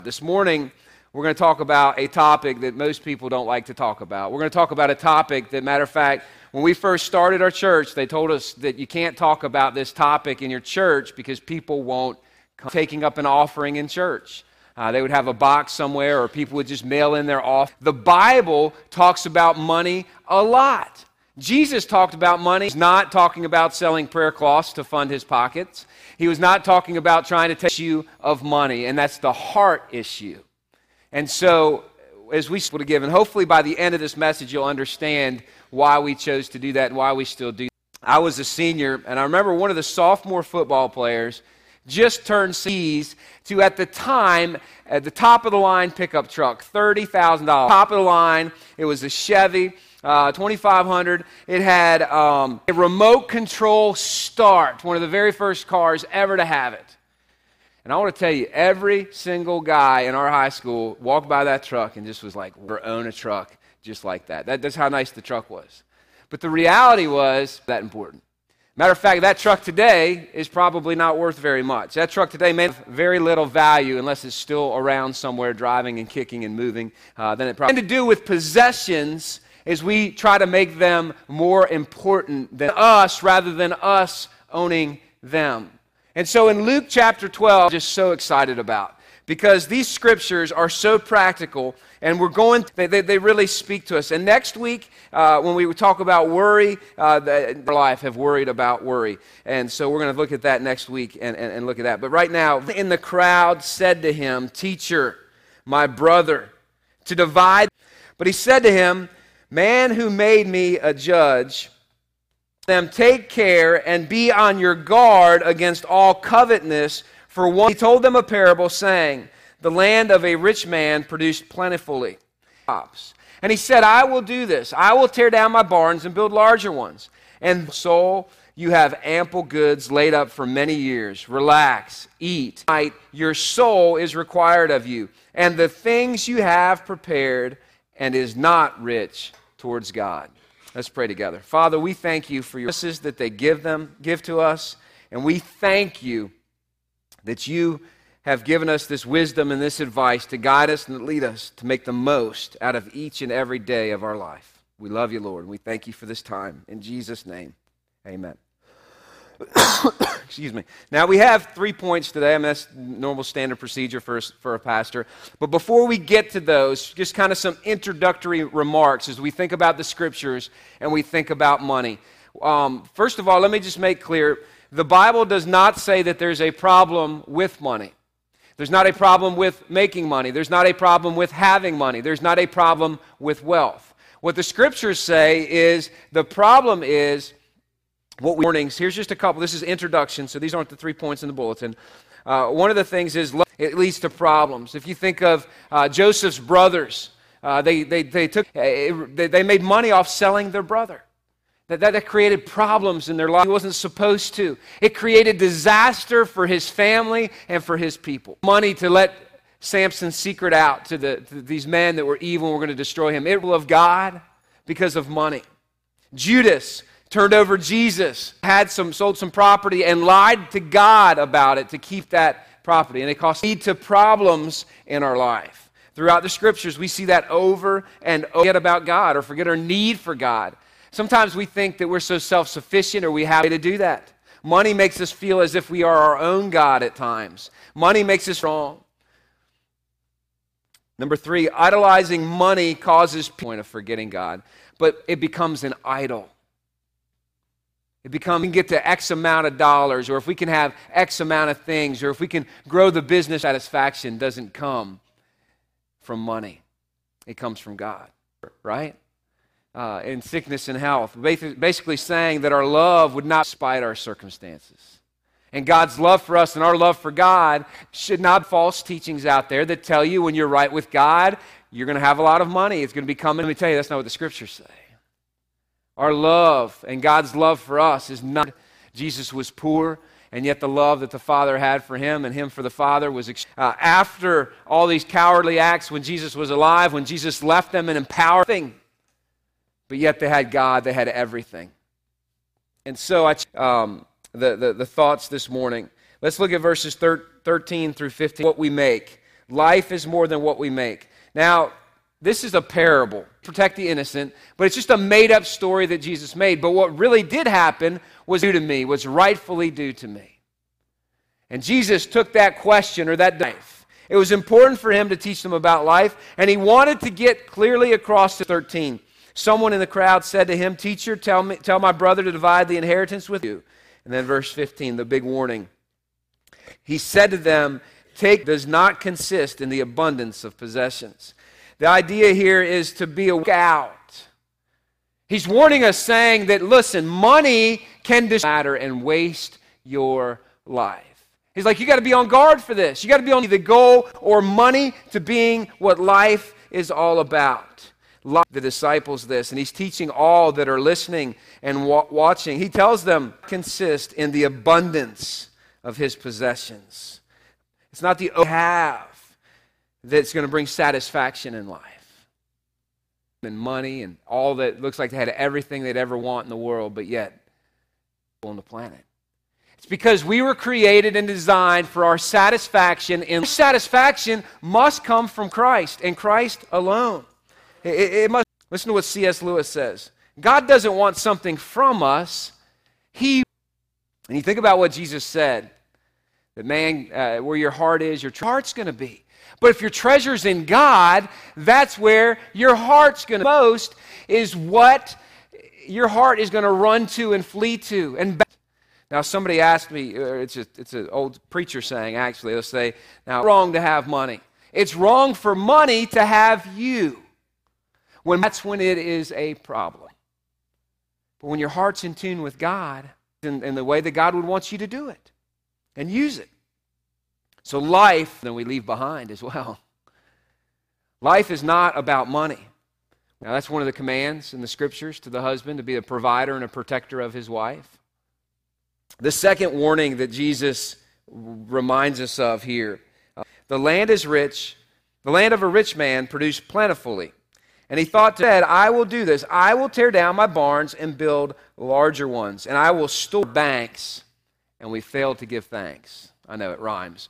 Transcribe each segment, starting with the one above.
This morning, we're going to talk about a topic that most people don't like to talk about. We're going to talk about a topic that, matter of fact, when we first started our church, they told us that you can't talk about this topic in your church because people won't come taking up an offering in church. They would have a box somewhere, or people would just mail in their offering. The Bible talks about money a lot. Jesus talked about money. He's not talking about selling prayer cloths to fund his pockets. He was not talking about trying to take issue of money, and that's the heart issue. And so, as we would have given, hopefully by the end of this message, you'll understand why we chose to do that and why we still do that. I was a senior, and I remember one of the sophomore football players just turned C's to, at the time, at the top of the line pickup truck, $30,000. Top of the line, it was a Chevy 2500. It had a remote control start, one of the very first cars ever to have it. And I want to tell you, every single guy in our high school walked by that truck and just was like, we're own a truck just like that. That's how nice the truck was. But the reality was that important. Matter of fact, that truck today is probably not worth very much. That truck today may have very little value unless it's still around somewhere driving and kicking and moving. Then it probably to do with possessions is we try to make them more important than us rather than us owning them. And so in Luke chapter 12, I'm just so excited about, because these scriptures are so practical, and they really speak to us. And next week, when we talk about worry, our life have worried about worry. And so we're going to look at that next week and look at that. But right now, in the crowd said to him, "Teacher, my brother, to divide." But he said to him, "Man who made me a judge, them take care and be on your guard against all covetousness, for one." He told them a parable, saying, "The land of a rich man produced plentifully crops. And he said, I will do this. I will tear down my barns and build larger ones. And soul, you have ample goods laid up for many years. Relax, eat. Your soul is required of you, and the things you have prepared, and is not rich towards God." Let's pray together. Father, we thank you for your promises that they give to us, and we thank you that you have given us this wisdom and this advice to guide us and lead us to make the most out of each and every day of our life. We love you, Lord, and we thank you for this time. In Jesus' name, amen. Excuse me. Now, we have 3 points today. I mean, that's normal standard procedure for a pastor. But before we get to those, just kind of some introductory remarks as we think about the scriptures and we think about money. First of all, let me just make clear, the Bible does not say that there's a problem with money. There's not a problem with making money. There's not a problem with having money. There's not a problem with wealth. What the scriptures say is the problem is warnings. Here's just a couple. This is introduction, so these aren't the 3 points in the bulletin. One of the things is it leads to problems. If you think of Joseph's brothers, they made money off selling their brother. That created problems in their life. He wasn't supposed to. It created disaster for his family and for his people. Money to let Samson's secret out to these men that were evil and were going to destroy him. It of God because of money. Judas turned over Jesus, sold some property, and lied to God about it to keep that property. And it lead to problems in our life. Throughout the scriptures, we see that over and over. Forget about God or forget our need for God. Sometimes we think that we're so self-sufficient or we have a way to do that. Money makes us feel as if we are our own God at times. Money makes us wrong. Number 3, idolizing money causes point of forgetting God, but it becomes an idol. We can get to X amount of dollars, or if we can have X amount of things, or if we can grow the business, satisfaction doesn't come from money. It comes from God, right? In sickness and health, basically saying that our love would not despite our circumstances. And God's love for us and our love for God should not be false teachings out there that tell you when you're right with God, you're going to have a lot of money. It's going to be coming. Let me tell you, that's not what the scriptures say. Our love and God's love for us is not. Jesus was poor, and yet the love that the Father had for him and him for the Father was after all these cowardly acts when Jesus was alive, when Jesus left them and empowered them. But yet they had God, they had everything. And so the thoughts this morning. Let's look at verses 13 through 15. What we make. Life is more than what we make. Now, this is a parable, protect the innocent, but it's just a made-up story that Jesus made. But what really did happen was due to me, was rightfully due to me. And Jesus took that question or that life. It was important for him to teach them about life, and he wanted to get clearly across to 13. Someone in the crowd said to him, "Teacher, tell my brother to divide the inheritance with you." And then verse 15, the big warning. He said to them, "Take does not consist in the abundance of possessions." The idea here is to be out. He's warning us, saying that, listen, money can matter and waste your life. He's like, you got to be on guard for this. You got to be on the goal or money to being what life is all about. The disciples this, and he's teaching all that are listening and watching. He tells them, consist in the abundance of his possessions. It's not the have that's going to bring satisfaction in life. And money and all that looks like they had everything they'd ever want in the world, but yet on the planet. It's because we were created and designed for our satisfaction, and satisfaction must come from Christ and Christ alone. It must. Listen to what C.S. Lewis says. God doesn't want something from us. And you think about what Jesus said, that man, where your heart is, your heart's going to be. But if your treasure's in God, that's where your heart's going to most, is what your heart is going to run to and flee to. And now somebody asked me, it's an old preacher saying, actually, they'll say, now, it's wrong to have money. It's wrong for money to have you. That's when it is a problem. But when your heart's in tune with God, in the way that God would want you to do it, and use it. So life, then we leave behind as well. Life is not about money. Now that's one of the commands in the scriptures to the husband, to be a provider and a protector of his wife. The second warning that Jesus reminds us of here, the land is rich, the land of a rich man produced plentifully. And he thought, I will do this. I will tear down my barns and build larger ones, and I will store banks. And we failed to give thanks. I know it rhymes.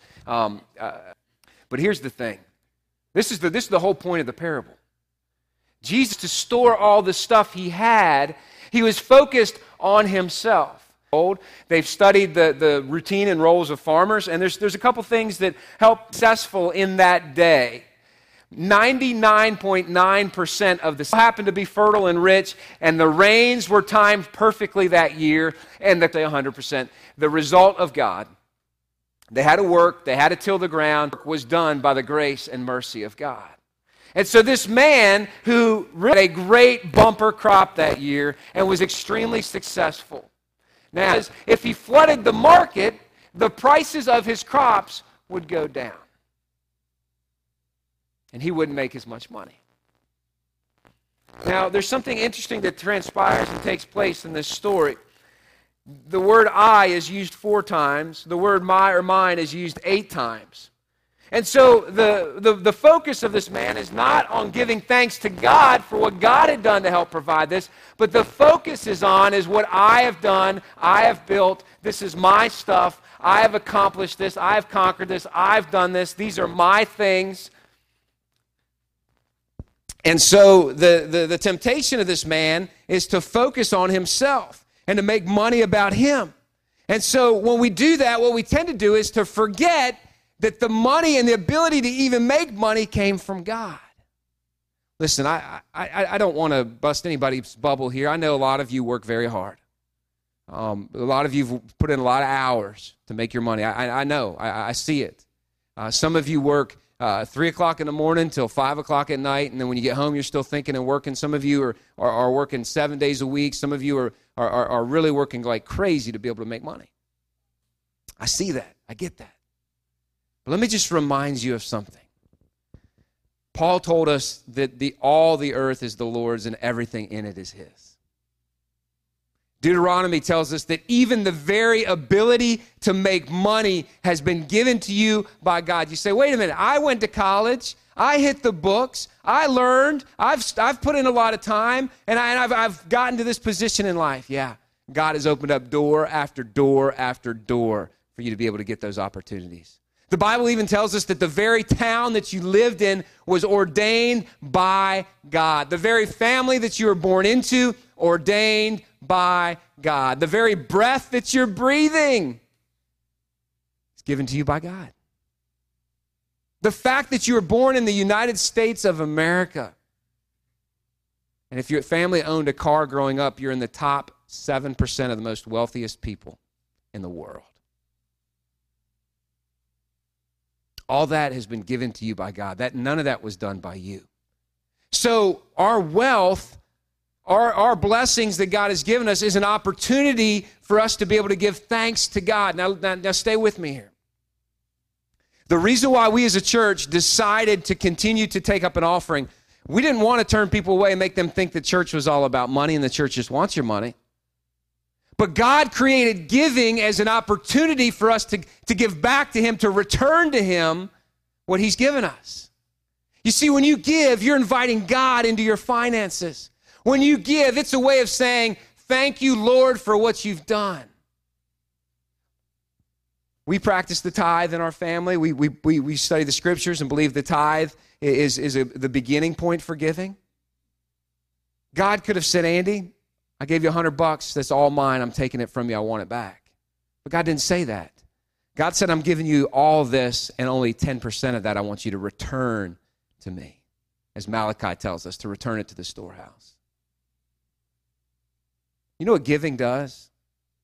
But here's the thing. This is the whole point of the parable. Jesus, to store all the stuff he had, he was focused on himself. They've studied the routine and roles of farmers, and there's a couple things that help successful in that day. 99.9% of the soil happened to be fertile and rich, and the rains were timed perfectly that year, and 100%. The result of God, they had to work, they had to till the ground, was done by the grace and mercy of God. And so this man who had a great bumper crop that year and was extremely successful. Now, if he flooded the market, the prices of his crops would go down. And he wouldn't make as much money. Now, there's something interesting that transpires and takes place in this story. The word I is used 4 times. The word my or mine is used 8 times. And so the focus of this man is not on giving thanks to God for what God had done to help provide this, but the focus is what I have done, I have built, this is my stuff, I have accomplished this, I have conquered this, I've done this, these are my things. And so the temptation of this man is to focus on himself and to make money about him. And so when we do that, what we tend to do is to forget that the money and the ability to even make money came from God. Listen, I don't want to bust anybody's bubble here. I know a lot of you work very hard. A lot of you have put in a lot of hours to make your money. I know. I see it. Some of you work 3 o'clock in the morning till 5 o'clock at night, and then when you get home, you're still thinking and working. Some of you are working 7 days a week. Some of you are really working like crazy to be able to make money. I see that. I get that. But let me just remind you of something. Paul told us that all the earth is the Lord's and everything in it is his. Deuteronomy tells us that even the very ability to make money has been given to you by God. You say, wait a minute, I went to college, I hit the books, I learned, I've put in a lot of time, and I've gotten to this position in life. Yeah, God has opened up door after door after door for you to be able to get those opportunities. The Bible even tells us that the very town that you lived in was ordained by God. The very family that you were born into, ordained by God. The very breath that you're breathing is given to you by God. The fact that you were born in the United States of America, and if your family owned a car growing up, you're in the top 7% of the most wealthiest people in the world. All that has been given to you by God. None of that was done by you. So our wealth, our blessings that God has given us is an opportunity for us to be able to give thanks to God. Now stay with me here. The reason why we as a church decided to continue to take up an offering, we didn't want to turn people away and make them think the church was all about money and the church just wants your money. But God created giving as an opportunity for us to give back to Him, to return to Him what He's given us. You see, when you give, you're inviting God into your finances. When you give, it's a way of saying, thank you, Lord, for what you've done. We practice the tithe in our family. We study the scriptures and believe the tithe is the beginning point for giving. God could have said, Andy, I gave you $100. That's all mine. I'm taking it from you. I want it back. But God didn't say that. God said, I'm giving you all this, and only 10% of that I want you to return to me. As Malachi tells us, to return it to the storehouse. You know what giving does?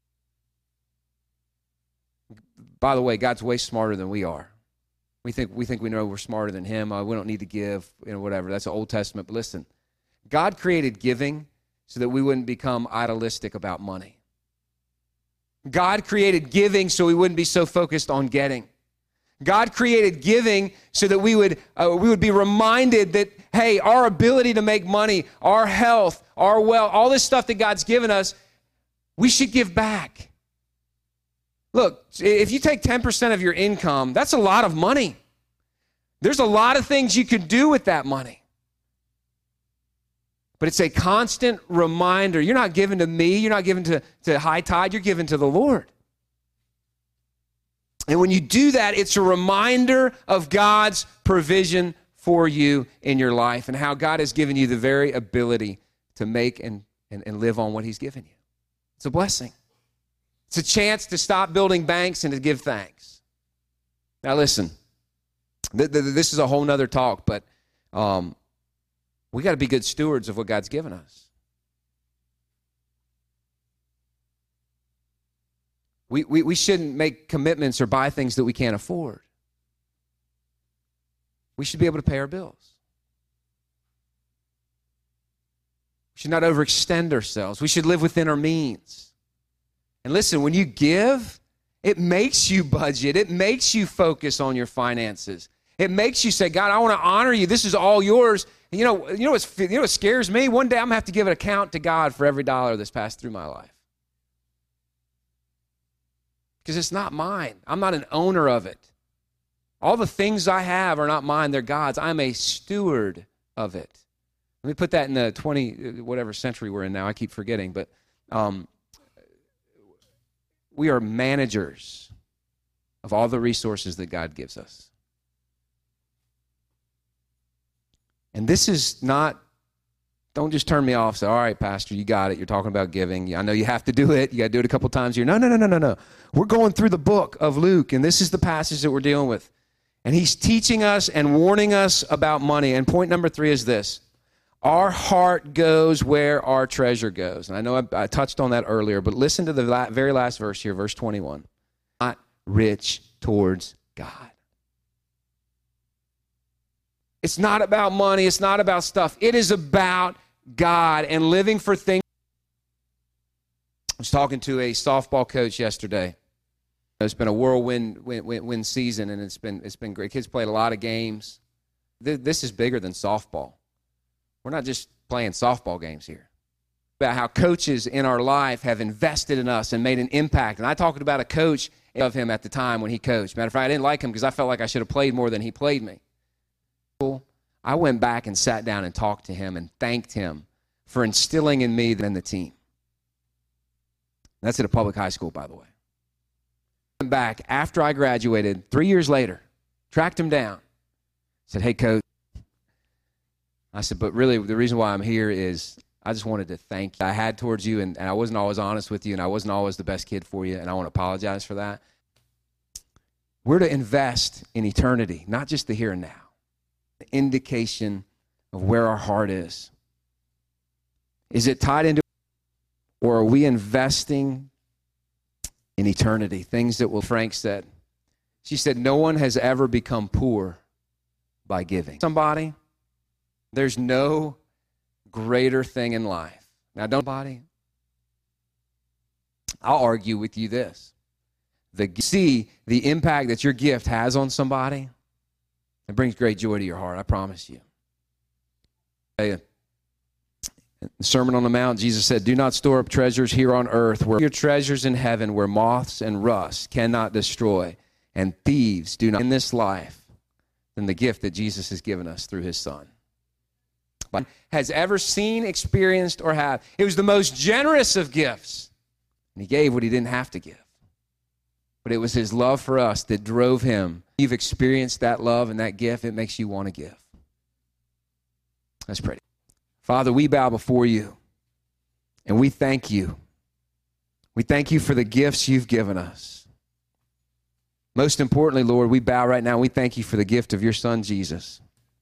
By the way, God's way smarter than we are. We think we know we're smarter than Him. We don't need to give, whatever. That's the Old Testament. But listen, God created giving so that we wouldn't become idolistic about money. God created giving so we wouldn't be so focused on getting. God created giving so that we would be reminded that, hey, our ability to make money, our health, our wealth, all this stuff that God's given us, we should give back. Look, if you take 10% of your income, that's a lot of money. There's a lot of things you could do with that money. But it's a constant reminder. You're not giving to me. You're not giving to High Tide. You're giving to the Lord. And when you do that, it's a reminder of God's provision for you in your life and how God has given you the very ability to make and live on what He's given you. It's a blessing. It's a chance to stop building banks and to give thanks. Now listen, this is a whole nother talk, but we got to be good stewards of what God's given us. We shouldn't make commitments or buy things that we can't afford. We should be able to pay our bills. We should not overextend ourselves. We should live within our means. And listen, when you give, it makes you budget. It makes you focus on your finances. It makes you say, God, I want to honor you. This is all yours. And you know what scares me? One day I'm going to have to give an account to God for every dollar that's passed through my life. Because it's not mine. I'm not an owner of it. All the things I have are not mine. They're God's. I'm a steward of it. Let me put that in the whatever century we're in now. I keep forgetting. But we are managers of all the resources that God gives us. And this is not, don't just turn me off. Say, all right, Pastor, you got it. You're talking about giving. I know you have to do it. You got to do it a couple times a year. No. We're going through the book of Luke, and this is the passage that we're dealing with. And he's teaching us and warning us about money. And point number 3 is this. Our heart goes where our treasure goes. And I know I touched on that earlier, but listen to the very last verse here, verse 21. Not rich towards God. It's not about money. It's not about stuff. It is about God and living for things. I was talking to a softball coach yesterday. It's been a whirlwind season, and it's been great. Kids played a lot of games. This is bigger than softball. We're not just playing softball games here. About how coaches in our life have invested in us and made an impact. And I talked about a coach of him at the time when he coached. Matter of fact, I didn't like him because I felt like I should have played more than he played me. I went back and sat down and talked to him and thanked him for instilling in me and the team. That's at a public high school, by the way. Went back after I graduated, 3 years later, tracked him down, said, hey, coach. I said, but really the reason why I'm here is I just wanted to thank you. I had towards you, and I wasn't always honest with you, and I wasn't always the best kid for you, and I want to apologize for that. We're to invest in eternity, not just the here and now. The indication of where our heart is. Is it tied into, or are we investing in eternity? Things that Frank said. She said, no one has ever become poor by giving. Somebody, there's no greater thing in life. Now, I'll argue with you this. See the impact that your gift has on somebody, it brings great joy to your heart, I promise you. In the Sermon on the Mount, Jesus said, do not store up treasures here on earth, where your treasures in heaven, where moths and rust cannot destroy, and thieves do not in this life than the gift that Jesus has given us through his Son. Has ever seen, experienced, or have. It was the most generous of gifts. And he gave what he didn't have to give. But it was his love for us that drove him. You've experienced that love and that gift, it makes you want to give. Let's pray. Father, we bow before you, and we thank you. We thank you for the gifts you've given us. Most importantly, Lord, we bow right now. We thank you for the gift of your Son, Jesus.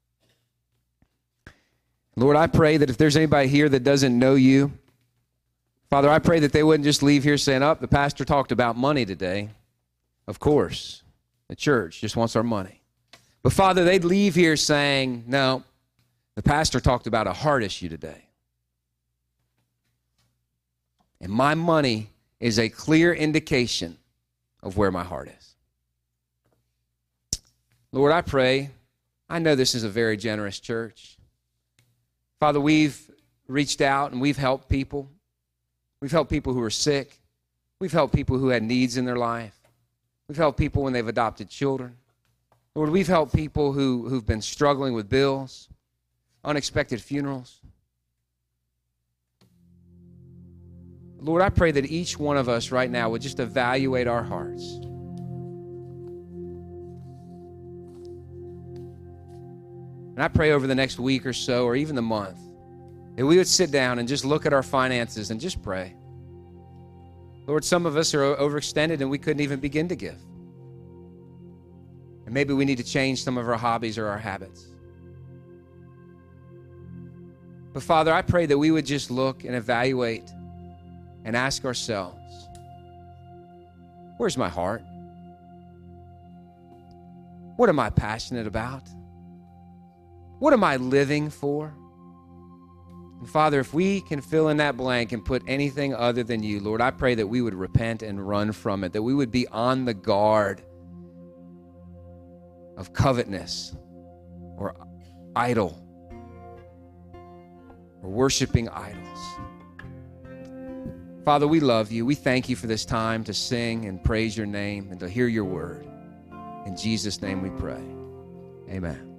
Lord, I pray that if there's anybody here that doesn't know you, Father, I pray that they wouldn't just leave here saying, oh, the pastor talked about money today. Of course, the church just wants our money. But Father, they'd leave here saying, no, the pastor talked about a heart issue today. And my money is a clear indication of where my heart is. Lord, I pray, I know this is a very generous church. Father, we've reached out and we've helped people. We've helped people who are sick. We've helped people who had needs in their life. We've helped people when they've adopted children. Lord, we've helped people who've been struggling with bills, unexpected funerals. Lord, I pray that each one of us right now would just evaluate our hearts. And I pray over the next week or so, or even the month, that we would sit down and just look at our finances and just pray. Lord, some of us are overextended and we couldn't even begin to give. And maybe we need to change some of our hobbies or our habits. But Father, I pray that we would just look and evaluate and ask ourselves, where's my heart? What am I passionate about? What am I living for? And Father, if we can fill in that blank and put anything other than you, Lord, I pray that we would repent and run from it, that we would be on the guard of covetousness or idol or worshiping idols. Father, we love you. We thank you for this time to sing and praise your name and to hear your word. In Jesus' name we pray. Amen.